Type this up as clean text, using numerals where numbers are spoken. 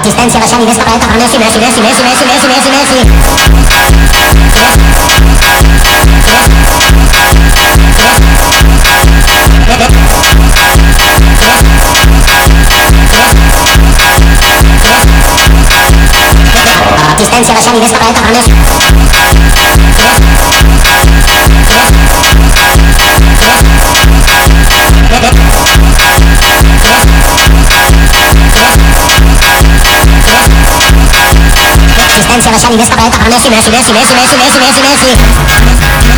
Resistència, deixar mi més papereta per Messi, Messi, Messi, Messi, Messi, Messi, Messi, Messi. Resistència, deixar mi més papereta per Messi. Resistència, deixar mi més papereta per Messi, Messi, Messi, Messi, Messi, Messi, Messi, Messi.